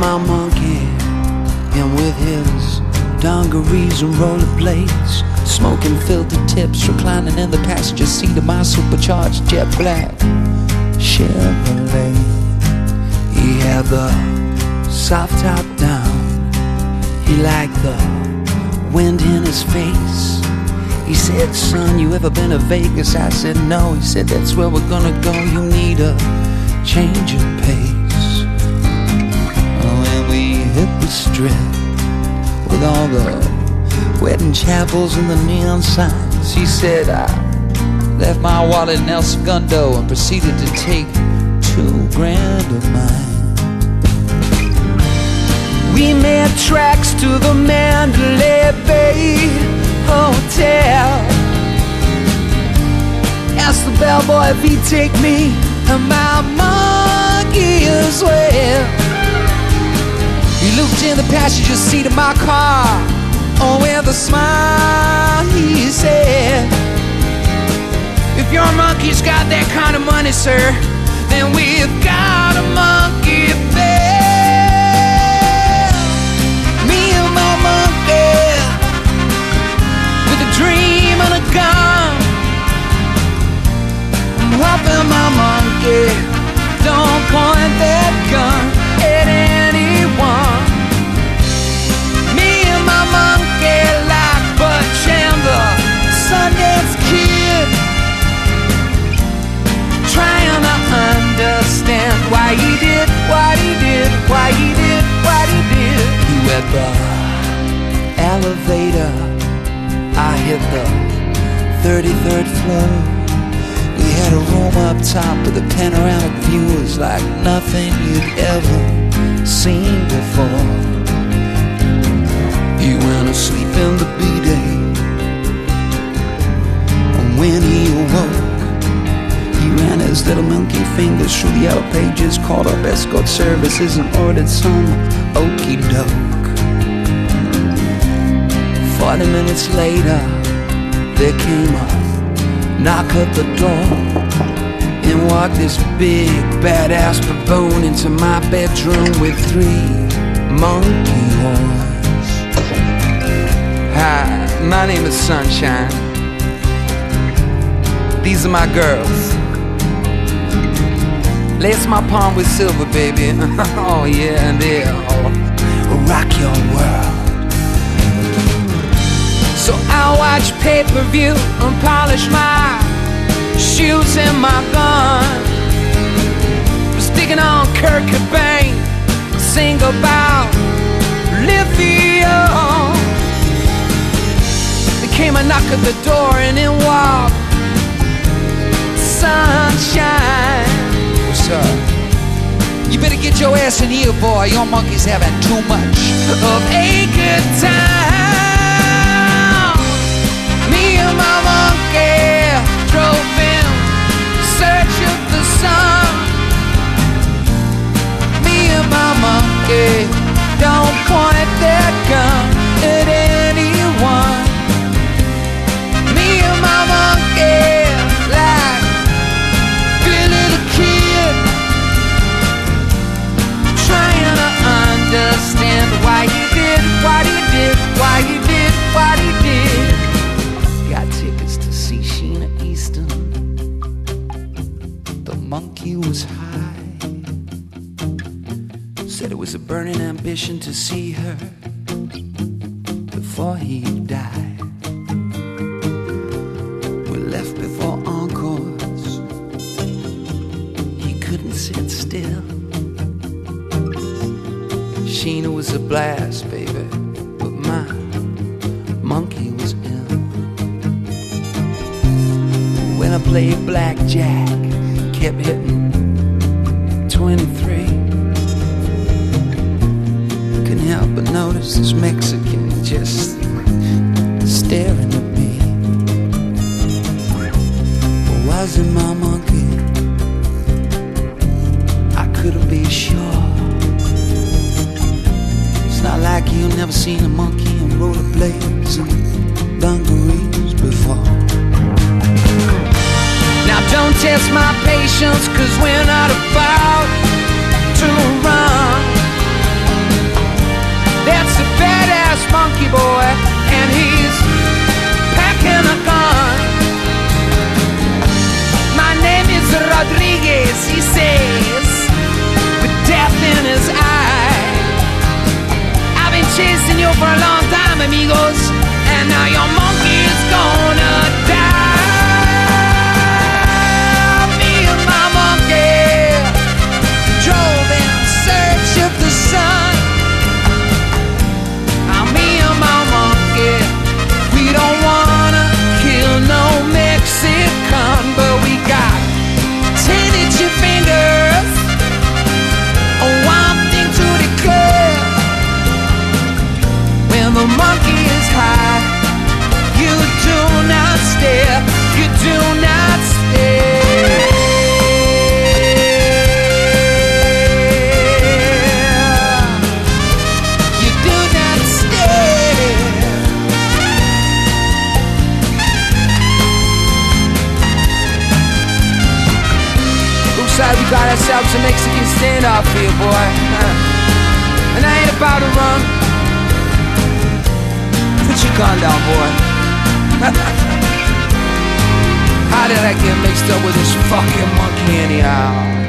my monkey, him with his dungarees and rollerblades, smoking filter tips, reclining in the passenger seat of my supercharged jet black Chevrolet. He had the soft top down, he liked the wind in his face. He said, son, you ever been to Vegas? I said, no. He said, that's where we're gonna go. You need a change of pace. When we hit the strip with all the wedding chapels and the neon signs, he said, I left my wallet in El Segundo and proceeded to take $2,000 of mine. We made tracks to the Mandalay Bay Hotel. Asked the bellboy if he'd take me and my monkey as well. He looked in the passenger seat of my car, oh, with a smile he said, if your monkey's got that kind of money, sir, then we've got a monkey bell. Me and my monkey, with a dream and a gun. I'm hoping my monkey don't point that gun at anyone. Me and my monkey like Butch and the Sundance Kid, trying to understand why he did what he did, why he did what he did. He went the elevator, I hit the 33rd floor. We had a room up top with a panoramic view. It was like nothing you'd ever seen before. He went asleep in the B-Day, and when he awoke, he ran his little monkey fingers through the yellow pages, called up escort services and ordered some okey doke. 40 minutes later, there came a knock at the door, and walked this big badass baboon into my bedroom with 3 monkey horns. Hi, my name is Sunshine. These are my girls. Lace my palm with silver, baby. Oh yeah, and they'll rock your world. So I'll watch pay-per-view and polish my shoes and my gun. Was digging on Kurt Cobain, sing about lithium. There came a knock at the door and in walked Sunshine. What's up? You better get your ass in here, boy. Your monkey's having too much of a good time. Me and my monkey drove in search of the sun. Me and my monkey don't point that gun at anyone. Me and my monkey like a little kid, trying to understand why he did what he did, why he did what he did. Got tickets to see Sheena Easton. The monkey was high, said it was a burning ambition to see her before he died. We left before encores. He couldn't sit still. Sheena was a blast, baby, but my monkey was ill. When I played blackjack, kept hitting 23. Couldn't help but notice this Mexican just staring at me. But was it my monkey? I couldn't be sure. It's not like you never seen a monkey in rollerblades and dungarees before. Now don't test my patience, 'cause we're not about to run. amigos, and now your monkey is gonna die. Me and my monkey drove in search of the sun. Me and my monkey, we don't wanna kill no Mexican, but we got 10 itchy fingers, one thing to declare. When the monkey is high, you do not stare, you do not stare. You do not stare. Looks like we got ourselves a Mexican standoff here, boy. And I ain't about to run. Put your gun down, boy. How did I get mixed up with this fucking monkey anyhow?